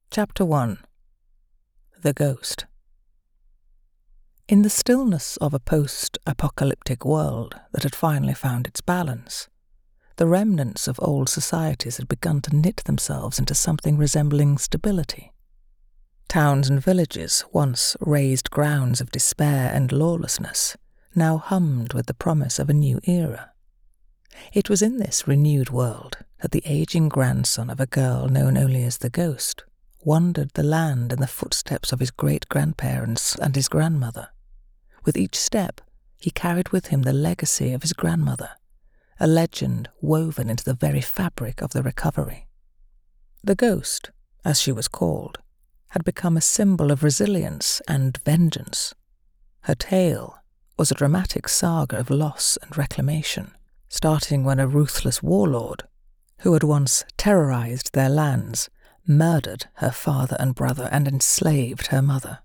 Chapter 1. The Ghost. In the stillness of a post-apocalyptic world that had finally found its balance, the remnants of old societies had begun to knit themselves into something resembling stability. Towns and villages, once raised grounds of despair and lawlessness, now hummed with the promise of a new era. It was in this renewed world that the aging grandson of a girl known only as the Ghost wandered the land in the footsteps of his great-grandparents and his grandmother. With each step, he carried with him the legacy of his grandmother, a legend woven into the very fabric of the recovery. The Ghost, as she was called, had become a symbol of resilience and vengeance. Her tale was a dramatic saga of loss and reclamation, starting when a ruthless warlord, who had once terrorized their lands, murdered her father and brother and enslaved her mother.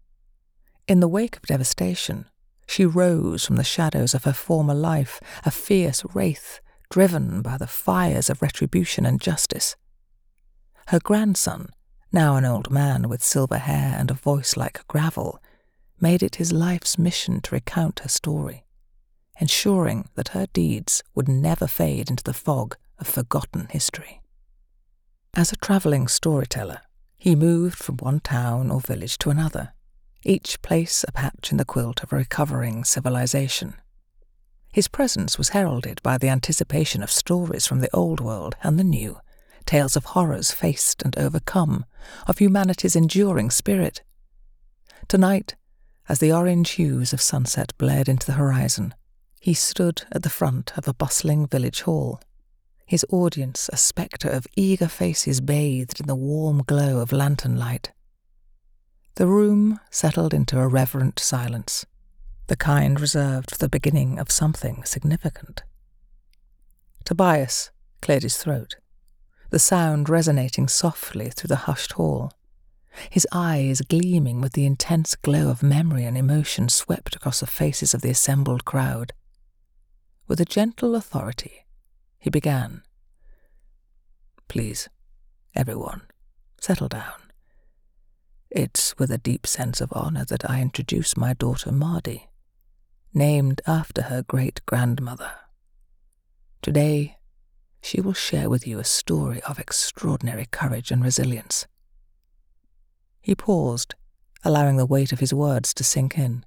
In the wake of devastation, she rose from the shadows of her former life, a fierce wraith driven by the fires of retribution and justice. Her grandson, now an old man with silver hair and a voice like gravel, made it his life's mission to recount her story, ensuring that her deeds would never fade into the fog of forgotten history. As a travelling storyteller, he moved from one town or village to another, each place a patch in the quilt of a recovering civilization. His presence was heralded by the anticipation of stories from the old world and the new, tales of horrors faced and overcome, of humanity's enduring spirit. Tonight, as the orange hues of sunset blared into the horizon, he stood at the front of a bustling village hall, his audience a spectre of eager faces bathed in the warm glow of lantern light. The room settled into a reverent silence, the kind reserved for the beginning of something significant. Tobias cleared his throat, the sound resonating softly through the hushed hall. His eyes gleaming with the intense glow of memory and emotion swept across the faces of the assembled crowd. With a gentle authority, he began. "Please, everyone, settle down. It's with a deep sense of honor that I introduce my daughter Mardi, named after her great-grandmother. Today, she will share with you a story of extraordinary courage and resilience." He paused, allowing the weight of his words to sink in.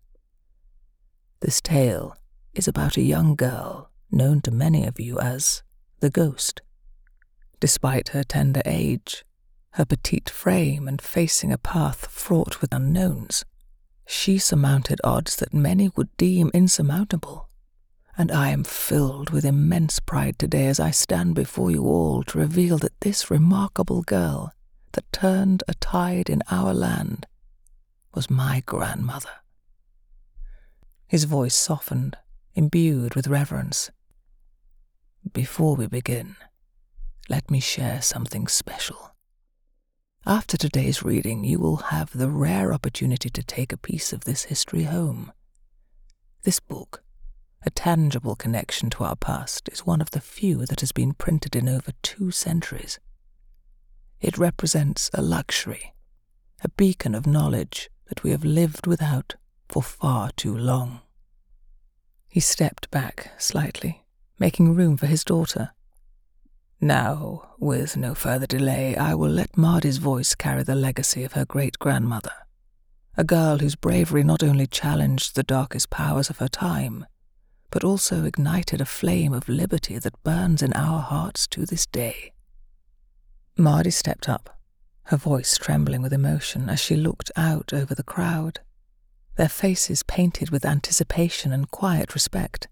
"This tale is about a young girl known to many of you as the Ghost. Despite her tender age, her petite frame and facing a path fraught with unknowns, she surmounted odds that many would deem insurmountable, and I am filled with immense pride today as I stand before you all to reveal that this remarkable girl that turned a tide in our land was my grandmother." His voice softened, imbued with reverence. "Before we begin, let me share something special. After today's reading, you will have the rare opportunity to take a piece of this history home. This book, a tangible connection to our past, is one of the few that has been printed in over 2 centuries. It represents a luxury, a beacon of knowledge that we have lived without for far too long." He stepped back slightly, making room for his daughter. "Now, with no further delay, I will let Mardi's voice carry the legacy of her great-grandmother, a girl whose bravery not only challenged the darkest powers of her time, but also ignited a flame of liberty that burns in our hearts to this day." Mardi stepped up, her voice trembling with emotion as she looked out over the crowd, their faces painted with anticipation and quiet respect.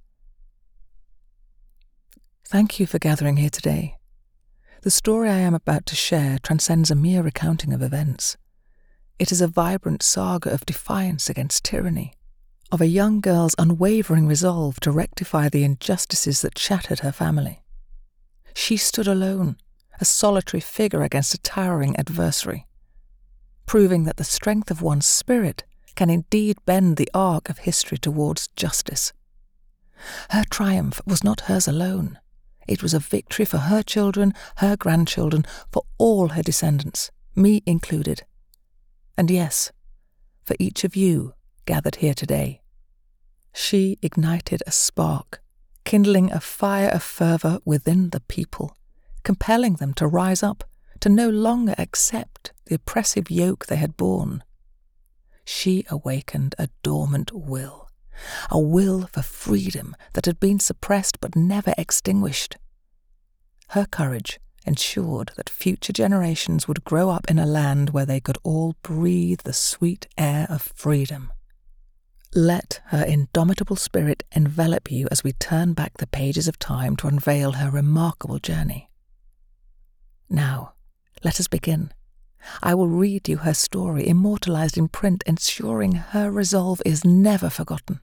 "Thank you for gathering here today. The story I am about to share transcends a mere recounting of events. It is a vibrant saga of defiance against tyranny, of a young girl's unwavering resolve to rectify the injustices that shattered her family. She stood alone, a solitary figure against a towering adversary, proving that the strength of one's spirit can indeed bend the arc of history towards justice. Her triumph was not hers alone. It was a victory for her children, her grandchildren, for all her descendants, me included. And yes, for each of you gathered here today. She ignited a spark, kindling a fire of fervour within the people, compelling them to rise up, to no longer accept the oppressive yoke they had borne. She awakened a dormant will, a will for freedom that had been suppressed but never extinguished. Her courage ensured that future generations would grow up in a land where they could all breathe the sweet air of freedom. Let her indomitable spirit envelop you as we turn back the pages of time to unveil her remarkable journey. Now, let us begin. I will read you her story, immortalized in print, ensuring her resolve is never forgotten.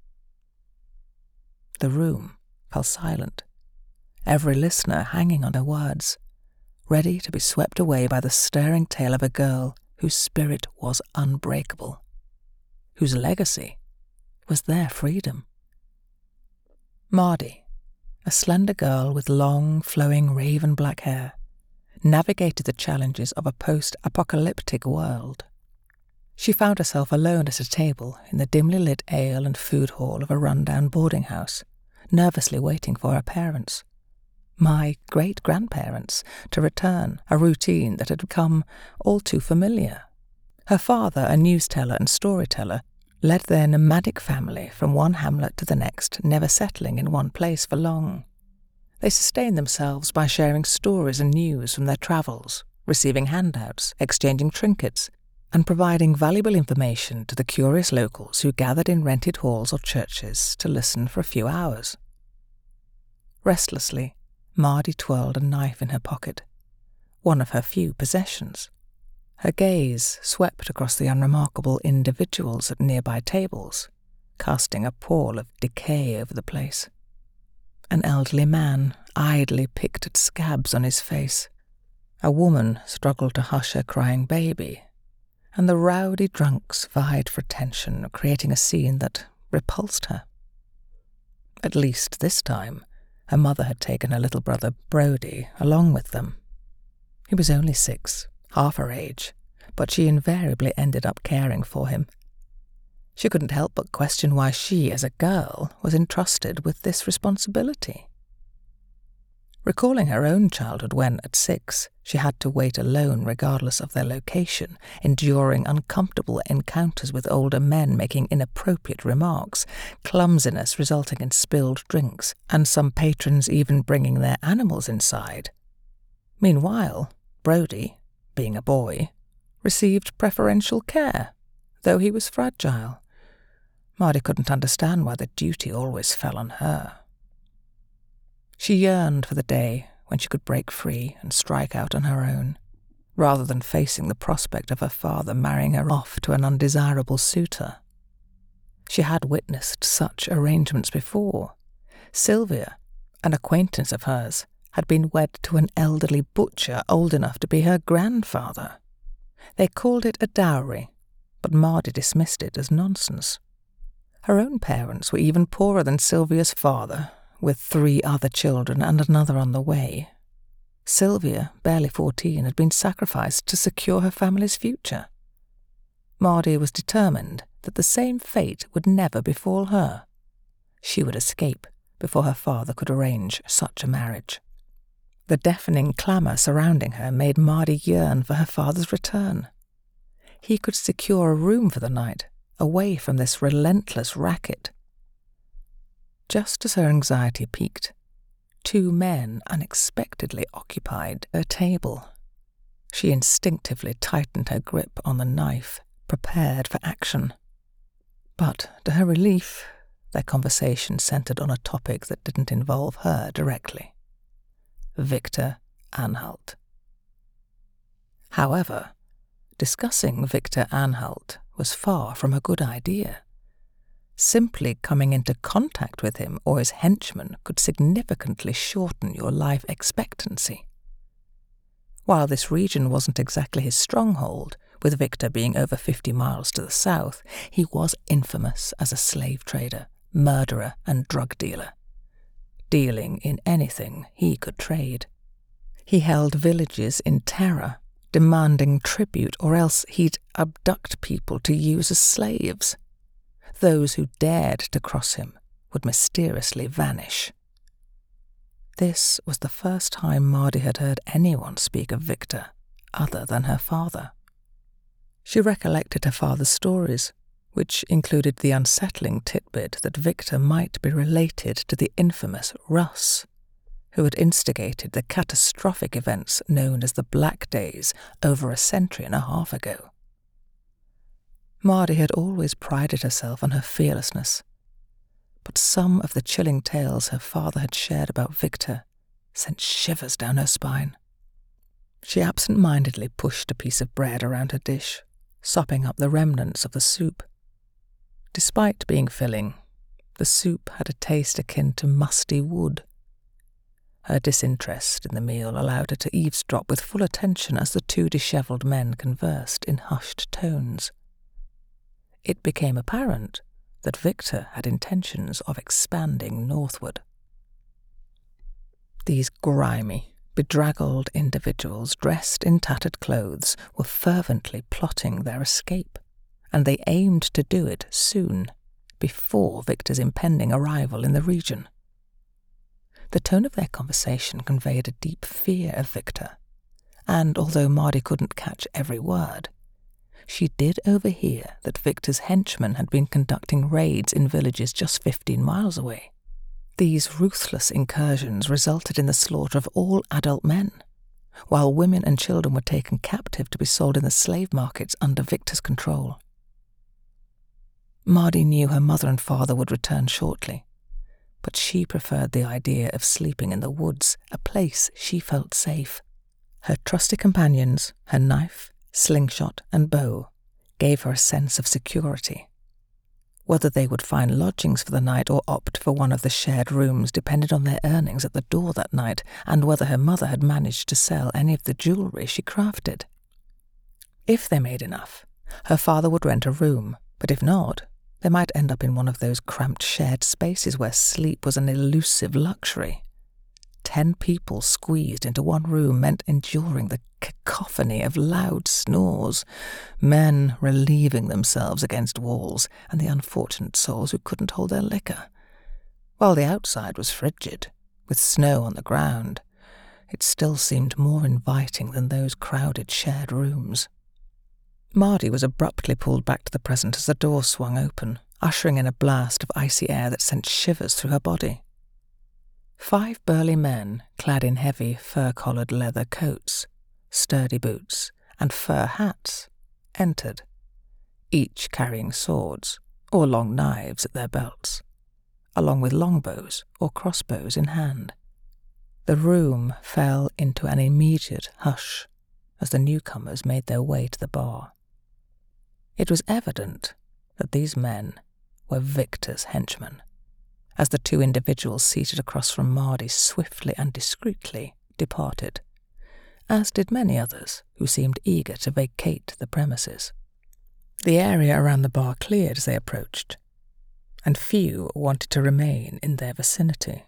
The room fell silent, every listener hanging on her words, ready to be swept away by the stirring tale of a girl whose spirit was unbreakable, whose legacy was their freedom. Mardi, a slender girl with long, flowing raven black hair, navigated the challenges of a post-apocalyptic world. She found herself alone at a table in the dimly lit ale and food hall of a run-down boarding house, nervously waiting for her parents, my great-grandparents, to return, a routine that had become all too familiar. Her father, a news-teller and storyteller, led their nomadic family from one hamlet to the next, never settling in one place for long. They sustained themselves by sharing stories and news from their travels, receiving handouts, exchanging trinkets, and providing valuable information to the curious locals who gathered in rented halls or churches to listen for a few hours. Restlessly, Mardi twirled a knife in her pocket, one of her few possessions. Her gaze swept across the unremarkable individuals at nearby tables, casting a pall of decay over the place. An elderly man idly picked at scabs on his face. A woman struggled to hush her crying baby, and the rowdy drunks vied for attention, creating a scene that repulsed her. At least this time, her mother had taken her little brother Brody along with them. He was only 6, half her age, but she invariably ended up caring for him. She couldn't help but question why she, as a girl, was entrusted with this responsibility. Recalling her own childhood when, at 6, she had to wait alone regardless of their location, enduring uncomfortable encounters with older men making inappropriate remarks, clumsiness resulting in spilled drinks, and some patrons even bringing their animals inside. Meanwhile, Brody, being a boy, received preferential care, though he was fragile. Mardi couldn't understand why the duty always fell on her. She yearned for the day when she could break free and strike out on her own, rather than facing the prospect of her father marrying her off to an undesirable suitor. She had witnessed such arrangements before. Sylvia, an acquaintance of hers, had been wed to an elderly butcher old enough to be her grandfather. They called it a dowry, but Mardi dismissed it as nonsense. Her own parents were even poorer than Sylvia's father, with 3 other children and another on the way. Sylvia, barely 14, had been sacrificed to secure her family's future. Mardi was determined that the same fate would never befall her. She would escape before her father could arrange such a marriage. The deafening clamour surrounding her made Mardi yearn for her father's return. He could secure a room for the night, away from this relentless racket. Just as her anxiety peaked, 2 men unexpectedly occupied her table. She instinctively tightened her grip on the knife, prepared for action. But, to her relief, their conversation centered on a topic that didn't involve her directly. Victor Anhalt. However, discussing Victor Anhalt was far from a good idea. Simply coming into contact with him or his henchmen could significantly shorten your life expectancy. While this region wasn't exactly his stronghold, with Victor being over 50 miles to the south, he was infamous as a slave trader, murderer and drug dealer, dealing in anything he could trade. He held villages in terror, demanding tribute, or else he'd abduct people to use as slaves. Those who dared to cross him would mysteriously vanish. This was the first time Mardy had heard anyone speak of Victor other than her father. She recollected her father's stories, which included the unsettling tidbit that Victor might be related to the infamous Russ, who had instigated the catastrophic events known as the Black Days over a century and a half ago. Mardy had always prided herself on her fearlessness, but some of the chilling tales her father had shared about Victor sent shivers down her spine. She absent-mindedly pushed a piece of bread around her dish, sopping up the remnants of the soup. Despite being filling, the soup had a taste akin to musty wood. Her disinterest in the meal allowed her to eavesdrop with full attention as the two dishevelled men conversed in hushed tones. It became apparent that Victor had intentions of expanding northward. These grimy, bedraggled individuals dressed in tattered clothes were fervently plotting their escape, and they aimed to do it soon, before Victor's impending arrival in the region. The tone of their conversation conveyed a deep fear of Victor, and although Mardy couldn't catch every word, she did overhear that Victor's henchmen had been conducting raids in villages just 15 miles away. These ruthless incursions resulted in the slaughter of all adult men, while women and children were taken captive to be sold in the slave markets under Victor's control. Mardy knew her mother and father would return shortly, but she preferred the idea of sleeping in the woods, a place she felt safe. Her trusty companions, her knife, slingshot, and bow, gave her a sense of security. Whether they would find lodgings for the night or opt for one of the shared rooms depended on their earnings at the door that night, and whether her mother had managed to sell any of the jewellery she crafted. If they made enough, her father would rent a room, but if not, they might end up in one of those cramped shared spaces where sleep was an elusive luxury. 10 people squeezed into one room meant enduring the cacophony of loud snores, men relieving themselves against walls, and the unfortunate souls who couldn't hold their liquor. While the outside was frigid, with snow on the ground, it still seemed more inviting than those crowded shared rooms. Mardy was abruptly pulled back to the present as the door swung open, ushering in a blast of icy air that sent shivers through her body. 5 burly men, clad in heavy fur-collared leather coats, sturdy boots, and fur hats, entered, each carrying swords or long knives at their belts, along with longbows or crossbows in hand. The room fell into an immediate hush as the newcomers made their way to the bar. It was evident that these men were Victor's henchmen, as the 2 individuals seated across from Mardy swiftly and discreetly departed, as did many others who seemed eager to vacate the premises. The area around the bar cleared as they approached, and few wanted to remain in their vicinity.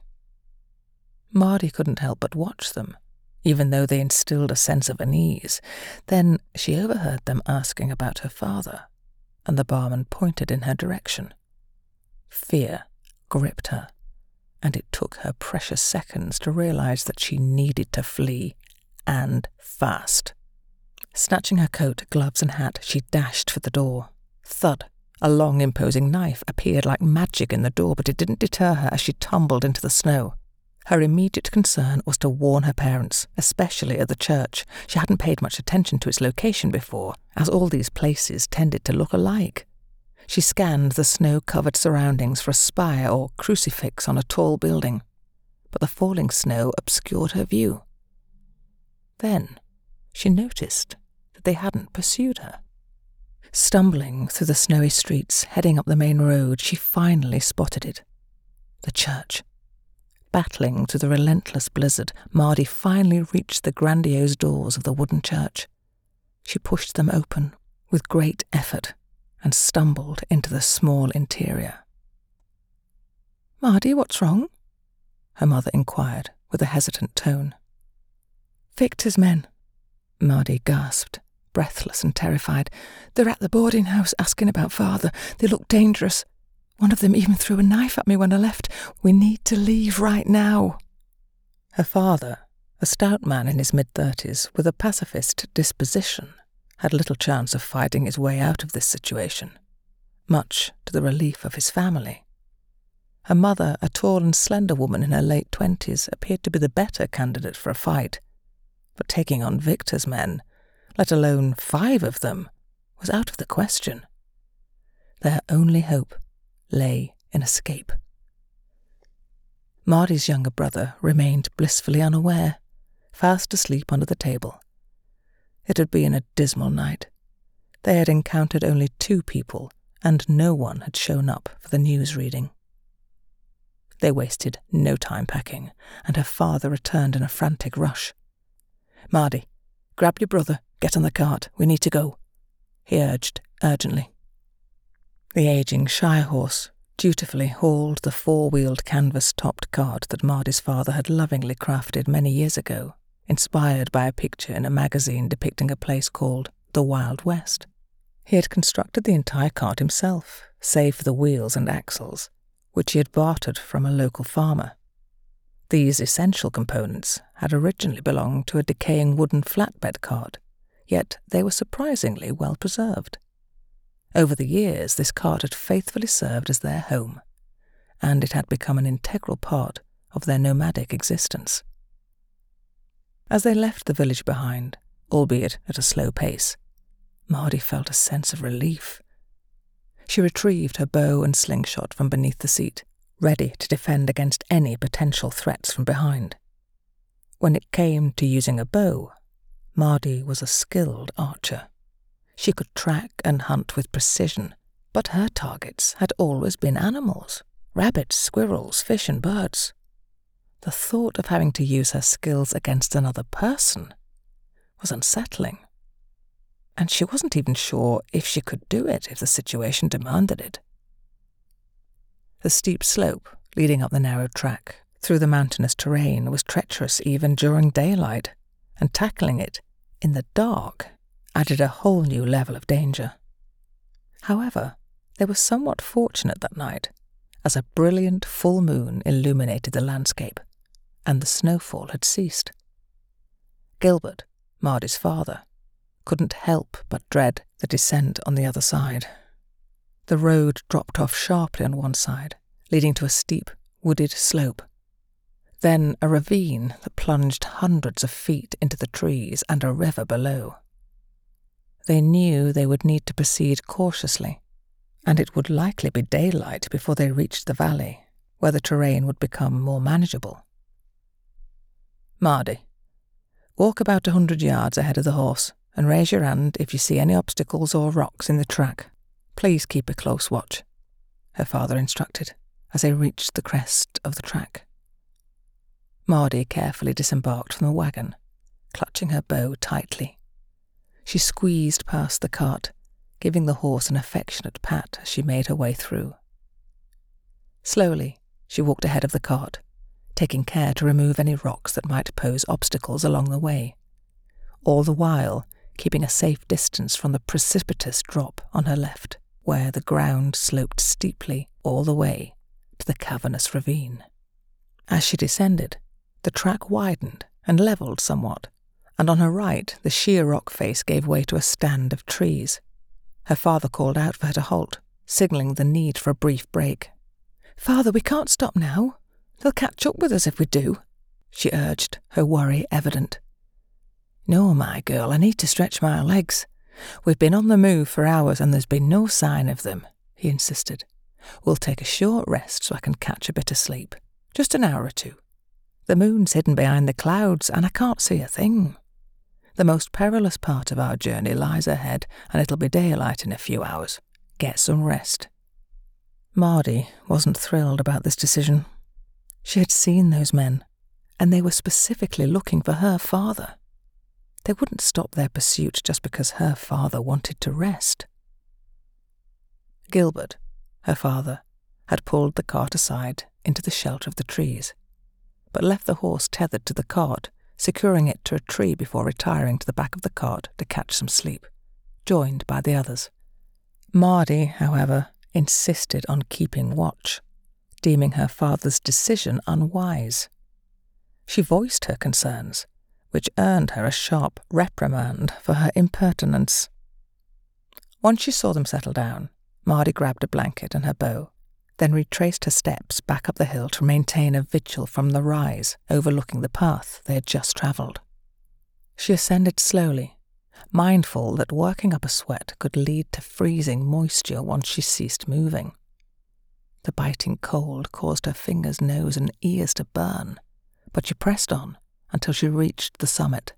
Mardy couldn't help but watch them, even though they instilled a sense of unease. Then she overheard them asking about her father, and the barman pointed in her direction. Fear gripped her, and it took her precious seconds to realize that she needed to flee, and fast. Snatching her coat, gloves, and hat, she dashed for the door. Thud! A long, imposing knife appeared like magic in the door, but it didn't deter her as she tumbled into the snow. Her immediate concern was to warn her parents, especially at the church. She hadn't paid much attention to its location before, as all these places tended to look alike. She scanned the snow-covered surroundings for a spire or crucifix on a tall building, but the falling snow obscured her view. Then she noticed that they hadn't pursued her. Stumbling through the snowy streets, heading up the main road, she finally spotted it. The church. Battling through the relentless blizzard, Mardy finally reached the grandiose doors of the wooden church. She pushed them open with great effort and stumbled into the small interior. "Mardy, what's wrong?" her mother inquired with a hesitant tone. "Victor's men," Mardy gasped, breathless and terrified. "They're at the boarding house asking about Father. They look dangerous. One of them even threw a knife at me when I left. We need to leave right now." Her father, a stout man in his mid-30s with a pacifist disposition, had little chance of fighting his way out of this situation, much to the relief of his family. Her mother, a tall and slender woman in her late 20s, appeared to be the better candidate for a fight, but taking on Victor's men, let alone 5 of them, was out of the question. Their only hope lay in escape. Mardy's younger brother remained blissfully unaware, fast asleep under the table. It had been a dismal night. They had encountered only 2 people, and no one had shown up for the news reading. They wasted no time packing, and her father returned in a frantic rush. "Mardy, grab your brother, get on the cart, we need to go," he urged urgently. The ageing Shire horse dutifully hauled the 4-wheeled canvas-topped cart that Mardy's father had lovingly crafted many years ago, inspired by a picture in a magazine depicting a place called the Wild West. He had constructed the entire cart himself, save for the wheels and axles, which he had bartered from a local farmer. These essential components had originally belonged to a decaying wooden flatbed cart, yet they were surprisingly well preserved. Over the years, this cart had faithfully served as their home, and it had become an integral part of their nomadic existence. As they left the village behind, albeit at a slow pace, Mardy felt a sense of relief. She retrieved her bow and slingshot from beneath the seat, ready to defend against any potential threats from behind. When it came to using a bow, Mardy was a skilled archer. She could track and hunt with precision, but her targets had always been animals: rabbits, squirrels, fish and birds. The thought of having to use her skills against another person was unsettling, and she wasn't even sure if she could do it if the situation demanded it. The steep slope leading up the narrow track through the mountainous terrain was treacherous even during daylight, and tackling it in the dark added a whole new level of danger. However, they were somewhat fortunate that night, as a brilliant full moon illuminated the landscape, and the snowfall had ceased. Gilbert, Mardy's father, couldn't help but dread the descent on the other side. The road dropped off sharply on one side, leading to a steep, wooded slope. Then a ravine that plunged hundreds of feet into the trees and a river below. They knew they would need to proceed cautiously, and it would likely be daylight before they reached the valley, where the terrain would become more manageable. "Mardy, walk about 100 yards ahead of the horse, and raise your hand if you see any obstacles or rocks in the track. Please keep a close watch," her father instructed, as they reached the crest of the track. Mardy carefully disembarked from the wagon, clutching her bow tightly. She squeezed past the cart, giving the horse an affectionate pat as she made her way through. Slowly, she walked ahead of the cart, taking care to remove any rocks that might pose obstacles along the way, all the while keeping a safe distance from the precipitous drop on her left, where the ground sloped steeply all the way to the cavernous ravine. As she descended, the track widened and levelled somewhat, and on her right the sheer rock face gave way to a stand of trees. Her father called out for her to halt, signalling the need for a brief break. "Father, we can't stop now. They'll catch up with us if we do," she urged, her worry evident. "No, my girl, I need to stretch my legs. We've been on the move for hours and there's been no sign of them," he insisted. "We'll take a short rest so I can catch a bit of sleep. Just an hour or 2. The moon's hidden behind the clouds and I can't see a thing. The most perilous part of our journey lies ahead and it'll be daylight in a few hours. Get some rest." Mardy wasn't thrilled about this decision. She had seen those men, and they were specifically looking for her father. They wouldn't stop their pursuit just because her father wanted to rest. Gilbert, her father, had pulled the cart aside into the shelter of the trees, but left the horse tethered to the cart securing it to a tree before retiring to the back of the cart to catch some sleep, joined by the others. Mardy, however, insisted on keeping watch, deeming her father's decision unwise. She voiced her concerns, which earned her a sharp reprimand for her impertinence. Once she saw them settle down, Mardy grabbed a blanket and her bow, then retraced her steps back up the hill to maintain a vigil from the rise overlooking the path they had just travelled. She ascended slowly, mindful that working up a sweat could lead to freezing moisture once she ceased moving. The biting cold caused her fingers, nose, and ears to burn, but she pressed on until she reached the summit.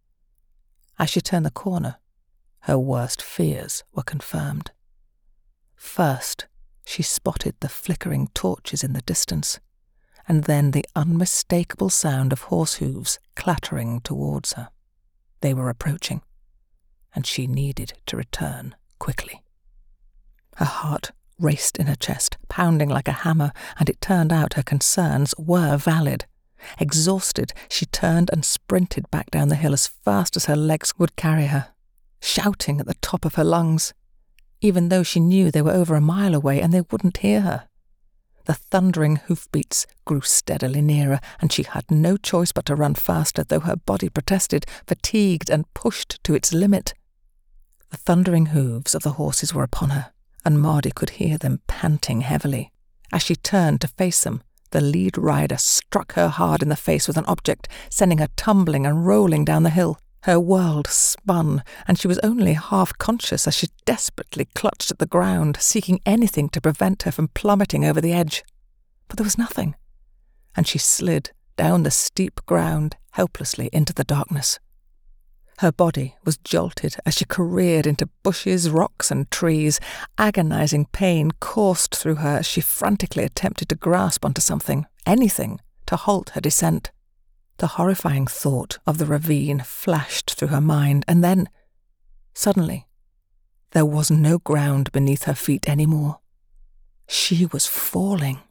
As she turned the corner, her worst fears were confirmed. First, she spotted the flickering torches in the distance, and then the unmistakable sound of horse hooves clattering towards her. They were approaching, and she needed to return quickly. Her heart raced in her chest, pounding like a hammer, and it turned out her concerns were valid. Exhausted, she turned and sprinted back down the hill as fast as her legs would carry her, shouting at the top of her lungs, even though she knew they were over a mile away and they wouldn't hear her. The thundering hoofbeats grew steadily nearer, and she had no choice but to run faster, though her body protested, fatigued and pushed to its limit. The thundering hooves of the horses were upon her, and Mardy could hear them panting heavily. As she turned to face them, the lead rider struck her hard in the face with an object, sending her tumbling and rolling down the hill. Her world spun, and she was only half conscious as she desperately clutched at the ground, seeking anything to prevent her from plummeting over the edge. But there was nothing, and she slid down the steep ground helplessly into the darkness. Her body was jolted as she careered into bushes, rocks, and trees. Agonizing pain coursed through her as she frantically attempted to grasp onto something, anything, to halt her descent. The horrifying thought of the ravine flashed through her mind, and then, suddenly, there was no ground beneath her feet anymore. She was falling.